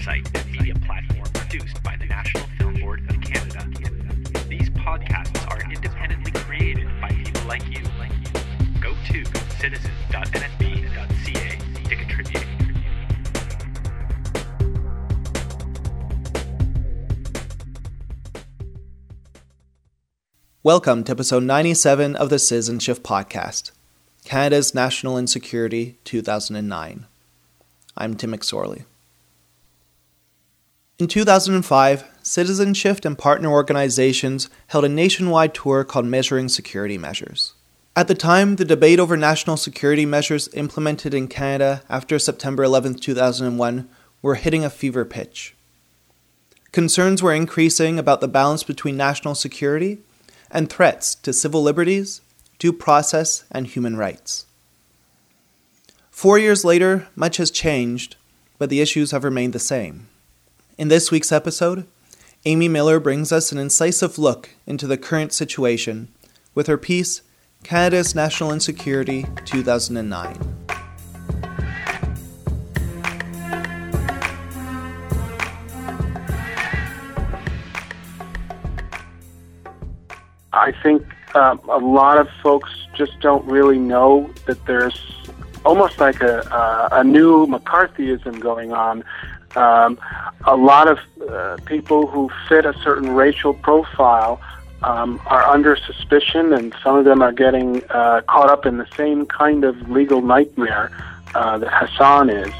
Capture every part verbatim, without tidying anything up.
insight and media platform produced by the National Film Board of Canada. These podcasts are independently created by people like you. Go to citizen dot n s b dot c a to contribute. Welcome to episode ninety-seven of the Citizen Shift podcast, Canada's National Insecurity two thousand nine. I'm Tim McSorley. In two thousand five, Citizen Shift and partner organizations held a nationwide tour called Measuring Security Measures. At the time, the debate over national security measures implemented in Canada after September eleventh, two thousand one were hitting a fever pitch. Concerns were increasing about the balance between national security and threats to civil liberties, due process, and human rights. Four years later, much has changed, but the issues have remained the same. In this week's episode, Amy Miller brings us an incisive look into the current situation with her piece, Canada's National Insecurity two thousand nine. I think um, a lot of folks just don't really know that there's almost like a, uh, a new McCarthyism going on. Um, a lot of uh, people who fit a certain racial profile um, are under suspicion, and some of them are getting uh, caught up in the same kind of legal nightmare uh, that Hassan is.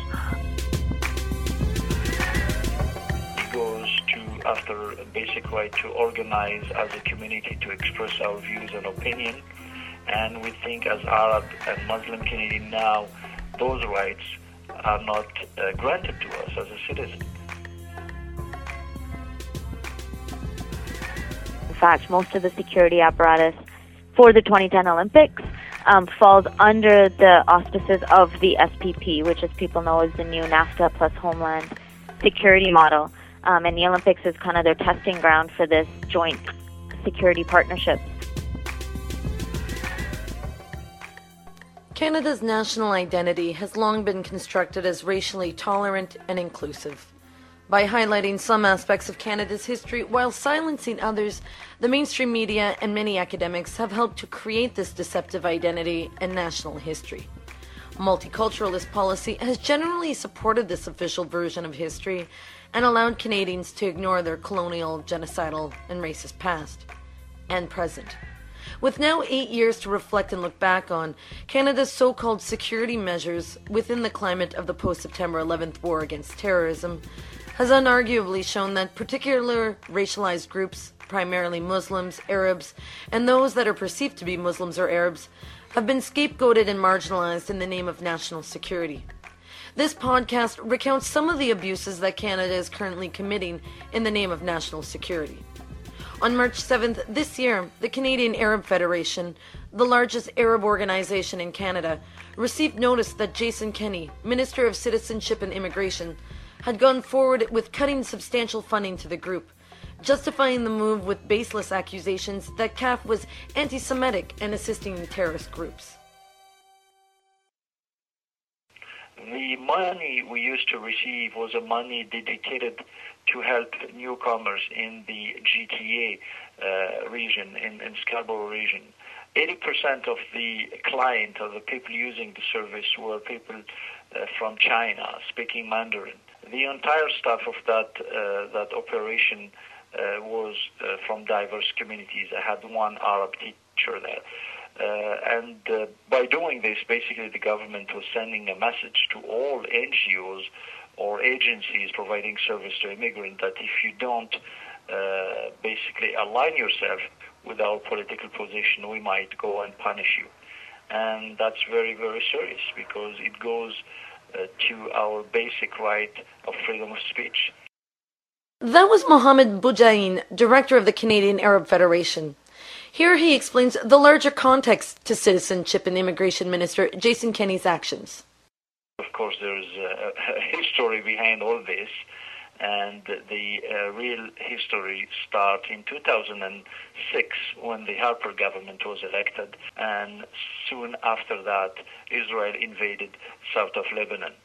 After a basic right to organize as a community to express our views and opinion. And we think as Arab and Muslim Canadian now, those rights are not uh, granted to us as a citizen. In fact, most of the security apparatus for the twenty ten Olympics um, falls under the auspices of the S P P, which as people know is the new NAFTA plus Homeland Security model. Um, and the Olympics is kind of their testing ground for this joint security partnership. Canada's national identity has long been constructed as racially tolerant and inclusive. By highlighting some aspects of Canada's history while silencing others, the mainstream media and many academics have helped to create this deceptive identity and national history. Multiculturalist policy has generally supported this official version of history and allowed Canadians to ignore their colonial, genocidal, and racist past and present. With now eight years to reflect and look back on, Canada's so-called security measures within the climate of the post-September eleventh war against terrorism has unarguably shown that particular racialized groups, primarily Muslims, Arabs, and those that are perceived to be Muslims or Arabs, have been scapegoated and marginalized in the name of national security. This podcast recounts some of the abuses that Canada is currently committing in the name of national security. On March seventh this year, the Canadian Arab Federation, the largest Arab organization in Canada, received notice that Jason Kenney, Minister of Citizenship and Immigration, had gone forward with cutting substantial funding to the group, justifying the move with baseless accusations that C A F was anti-Semitic and assisting terrorist groups. The money we used to receive was a money dedicated to help newcomers in the G T A uh, region, in, in Scarborough region. eighty percent of the client, or the people using the service, were people uh, from China, speaking Mandarin. The entire staff of that, uh, that operation uh, was uh, from diverse communities. I had one Arab teacher there. Uh, and uh, by doing this, basically the government was sending a message to all N G Os or agencies providing service to immigrants that if you don't uh, basically align yourself with our political position, we might go and punish you. And that's very, very serious because it goes uh, to our basic right of freedom of speech. That was Mohamed Boujain, director of the Canadian Arab Federation. Here he explains the larger context to Citizenship and Immigration Minister Jason Kenney's actions. Of course, there's a, a history behind all this, and the uh, real history starts in two thousand six when the Harper government was elected, and soon after that, Israel invaded south of Lebanon.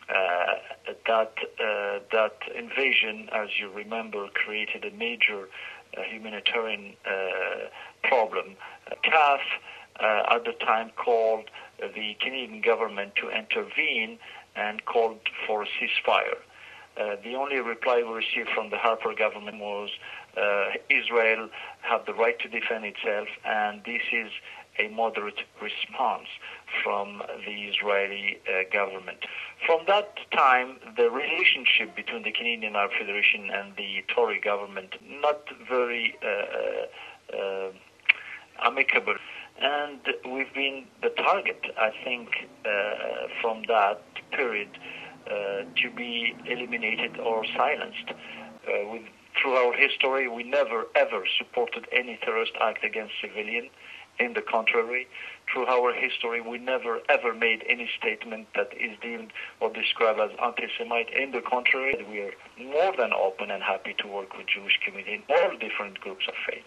uh, that uh, that invasion, as you remember, created a major uh, humanitarian uh, problem. Uh, C A F uh, at the time called the Canadian government to intervene and called for a ceasefire. Uh, the only reply we received from the Harper government was uh, Israel have the right to defend itself, and this is a moderate response from the Israeli uh, government. From that time, the relationship between the Canadian Arab Federation and the Tory government not very uh, uh, amicable, and we've been the target, I think, uh, from that period uh, to be eliminated or silenced. Uh, with, through our history, we never ever supported any terrorist act against civilians. In the contrary, through our history, we never ever made any statement that is deemed or described as anti-Semite. In the contrary, we are more than open and happy to work with Jewish community in all different groups of faith.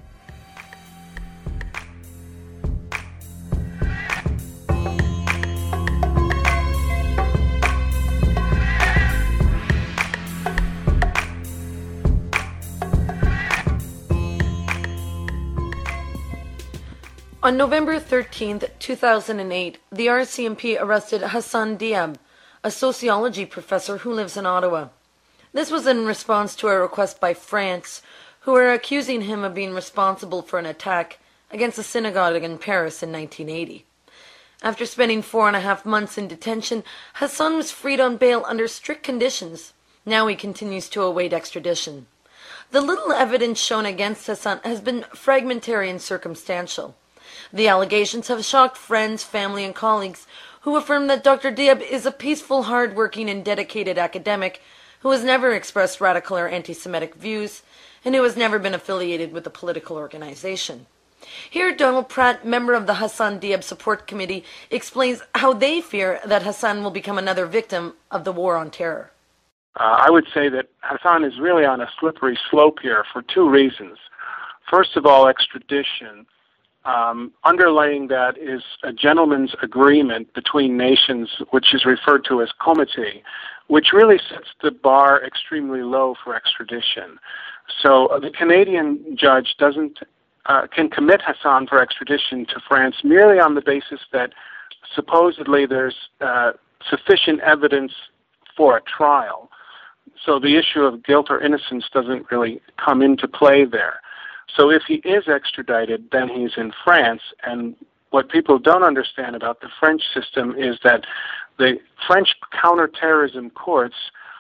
On November thirteenth, two thousand eight, the R C M P arrested Hassan Diab, a sociology professor who lives in Ottawa. This was in response to a request by France, who were accusing him of being responsible for an attack against a synagogue in Paris in nineteen eighty. After spending four and a half months in detention, Hassan was freed on bail under strict conditions. Now he continues to await extradition. The little evidence shown against Hassan has been fragmentary and circumstantial. The allegations have shocked friends, family, and colleagues who affirm that Doctor Diab is a peaceful, hard-working, and dedicated academic who has never expressed radical or anti-Semitic views and who has never been affiliated with a political organization. Here, Donald Pratt, member of the Hassan Diab Support Committee, explains how they fear that Hassan will become another victim of the war on terror. Uh, I would say that Hassan is really on a slippery slope here for two reasons. First of all, extradition. Um, underlying that is a gentleman's agreement between nations, which is referred to as comité, which really sets the bar extremely low for extradition. So uh, the Canadian judge doesn't uh, can commit Hassan for extradition to France merely on the basis that supposedly there's uh, sufficient evidence for a trial. So the issue of guilt or innocence doesn't really come into play there. So if he is extradited, then he's in France, and what people don't understand about the French system is that the French counterterrorism courts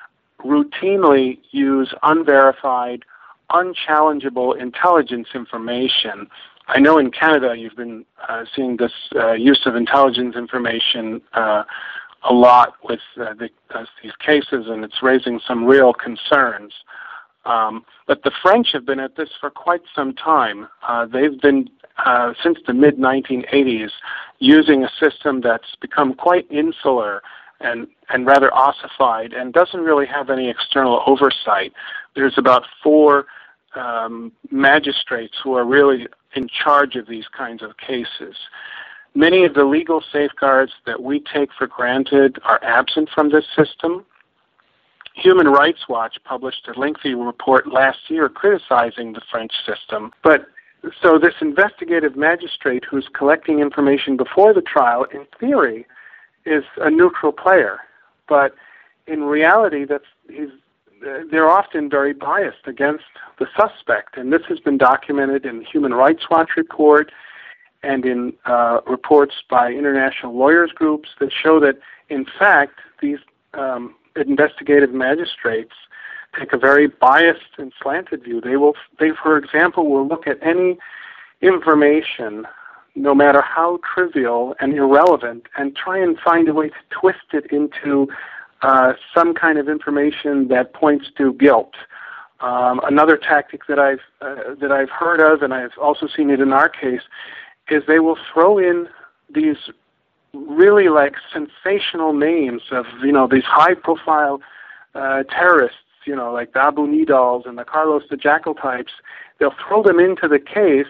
routinely use unverified, unchallengeable intelligence information. I know in Canada you've been uh, seeing this uh, use of intelligence information uh, a lot with uh, the, uh, these cases, and it's raising some real concerns. Um, but the French have been at this for quite some time. Uh, they've been, uh, since the mid nineteen eighties, using a system that's become quite insular and, and rather ossified and doesn't really have any external oversight. There's about four um, magistrates who are really in charge of these kinds of cases. Many of the legal safeguards that we take for granted are absent from this system. Human Rights Watch published a lengthy report last year criticizing the French system. But so this investigative magistrate who's collecting information before the trial, in theory, is a neutral player. But in reality, that's he's, uh, they're often very biased against the suspect. And this has been documented in the Human Rights Watch report and in uh, reports by international lawyers groups that show that, in fact, these um, investigative magistrates take a very biased and slanted view. They will, they, for example, will look at any information, no matter how trivial and irrelevant, and try and find a way to twist it into uh, some kind of information that points to guilt. Um, another tactic that I've uh, that I've heard of, and I've also seen it in our case, is they will throw in these really like sensational names of, you know, these high-profile uh, terrorists, you know, like the Abu Nidals and the Carlos the Jackal types. They'll throw them into the case,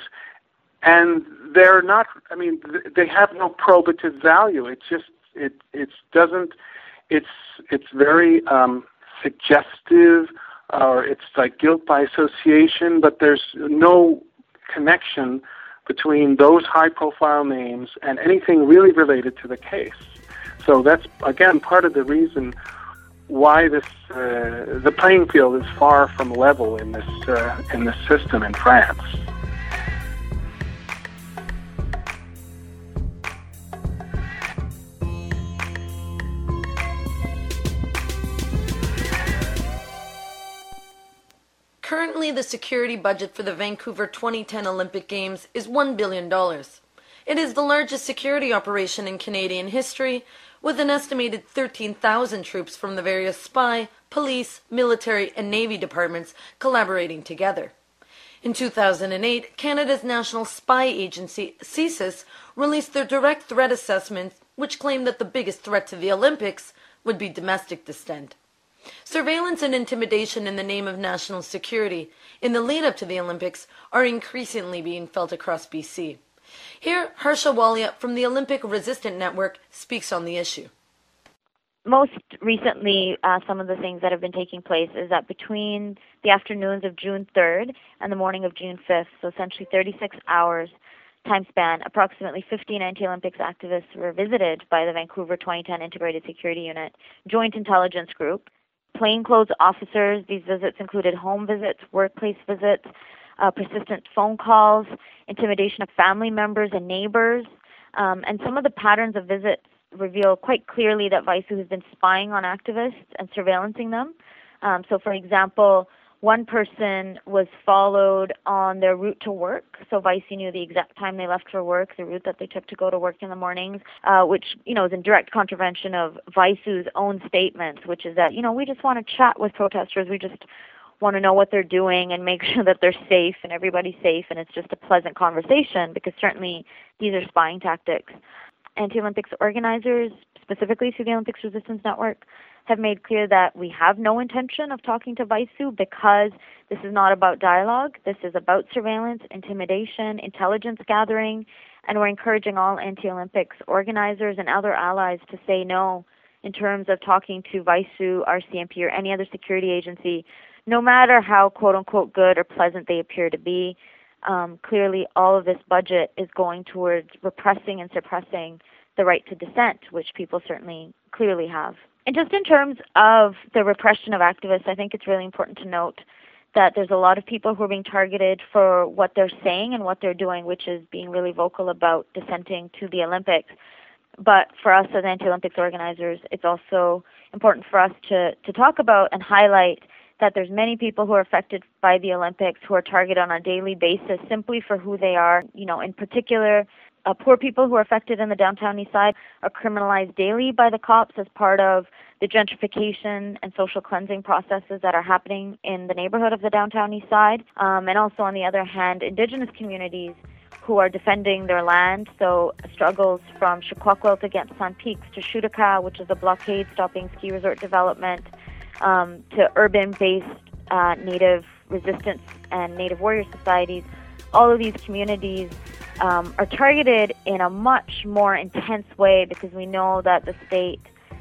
and they're not, I mean, they have no probative value. It's just, it it doesn't, it's it's very um, suggestive, or it's like guilt by association, but there's no connection between those high-profile names and anything really related to the case. So that's, again, part of the reason why this uh, the playing field is far from level in this uh, in this system in France. Currently, the security budget for the Vancouver twenty ten Olympic Games is one billion dollars. It is the largest security operation in Canadian history, with an estimated thirteen thousand troops from the various spy, police, military, and Navy departments collaborating together. In two thousand eight, Canada's National Spy Agency, CSIS, released their direct threat assessment, which claimed that the biggest threat to the Olympics would be domestic descent. Surveillance and intimidation in the name of national security in the lead-up to the Olympics are increasingly being felt across B C. Here, Harsha Walia from the Olympic Resistant Network speaks on the issue. Most recently, uh, some of the things that have been taking place is that between the afternoons of June third and the morning of June fifth, so essentially thirty-six hours time span, approximately fifteen anti-Olympics activists were visited by the Vancouver twenty ten Integrated Security Unit Joint Intelligence Group. Plainclothes officers, these visits included home visits, workplace visits, uh, persistent phone calls, intimidation of family members and neighbors, um, and some of the patterns of visits reveal quite clearly that Vaisu has been spying on activists and surveillancing them. Um, so, for example, one person was followed on their route to work. So Vaisu knew the exact time they left for work, the route that they took to go to work in the mornings, uh, which, you know, is in direct contravention of Vaisu's own statements, which is that, you know, we just want to chat with protesters. We just want to know what they're doing and make sure that they're safe and everybody's safe and it's just a pleasant conversation, because certainly these are spying tactics. Anti-Olympics organizers, specifically through the Olympics Resistance Network, have made clear that we have no intention of talking to Vaisu because this is not about dialogue. This is about surveillance, intimidation, intelligence gathering, and we're encouraging all anti-Olympics organizers and other allies to say no in terms of talking to Vaisu, R C M P, or any other security agency, no matter how quote-unquote good or pleasant they appear to be. Um, clearly, all of this budget is going towards repressing and suppressing the right to dissent, which people certainly clearly have. And just in terms of the repression of activists, I think it's really important to note that there's a lot of people who are being targeted for what they're saying and what they're doing, which is being really vocal about dissenting to the Olympics. But for us as anti-Olympics organizers, it's also important for us to, to talk about and highlight that there's many people who are affected by the Olympics who are targeted on a daily basis simply for who they are. You know, in particular, Uh, poor people who are affected in the downtown east side are criminalized daily by the cops as part of the gentrification and social cleansing processes that are happening in the neighborhood of the downtown east side. Um, and also, on the other hand, Indigenous communities who are defending their land. So struggles from Shequaquilt against Sun Peaks to Shutaka, which is a blockade-stopping ski resort development, um, to urban-based uh, Native resistance and Native warrior societies. All of these communities Um, are targeted in a much more intense way because we know that the state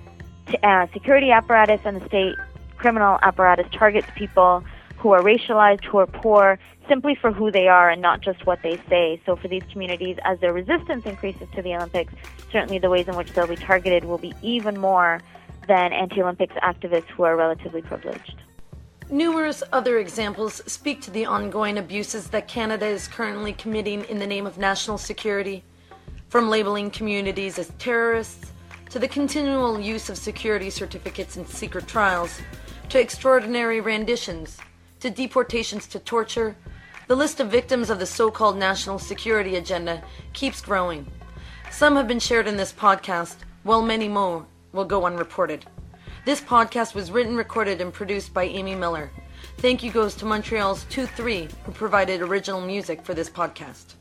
t- uh, security apparatus and the state criminal apparatus targets people who are racialized, who are poor, simply for who they are and not just what they say. So for these communities, as their resistance increases to the Olympics, certainly the ways in which they'll be targeted will be even more than anti-Olympics activists who are relatively privileged. Numerous other examples speak to the ongoing abuses that Canada is currently committing in the name of national security, from labeling communities as terrorists, to the continual use of security certificates in secret trials, to extraordinary renditions, to deportations to torture. The list of victims of the so-called national security agenda keeps growing. Some have been shared in this podcast, while many more will go unreported. This podcast was written, recorded, and produced by Amy Miller. Thank you goes to Montreal's two three, who provided original music for this podcast.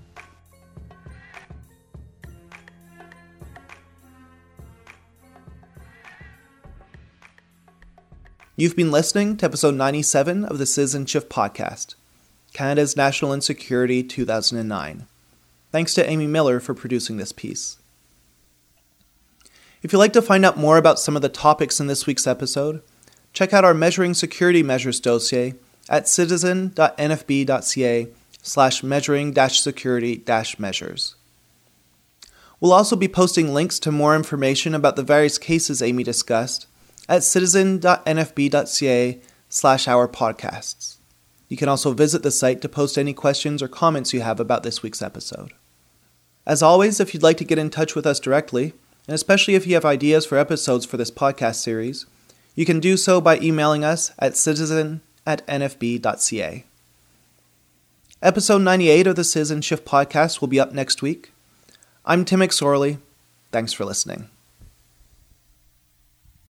You've been listening to episode ninety-seven of the Citizen Shift podcast, Canada's National Insecurity two thousand nine. Thanks to Amy Miller for producing this piece. If you'd like to find out more about some of the topics in this week's episode, check out our Measuring Security Measures dossier at citizen.nfb.ca slash measuring dash security dash measures. We'll also be posting links to more information about the various cases Amy discussed at citizen.nfb.ca slash our podcasts. You can also visit the site to post any questions or comments you have about this week's episode. As always, if you'd like to get in touch with us directly, and especially if you have ideas for episodes for this podcast series, you can do so by emailing us at citizen at nfb.ca. Episode ninety-eight of the Citizen Shift podcast will be up next week. I'm Tim McSorley. Thanks for listening.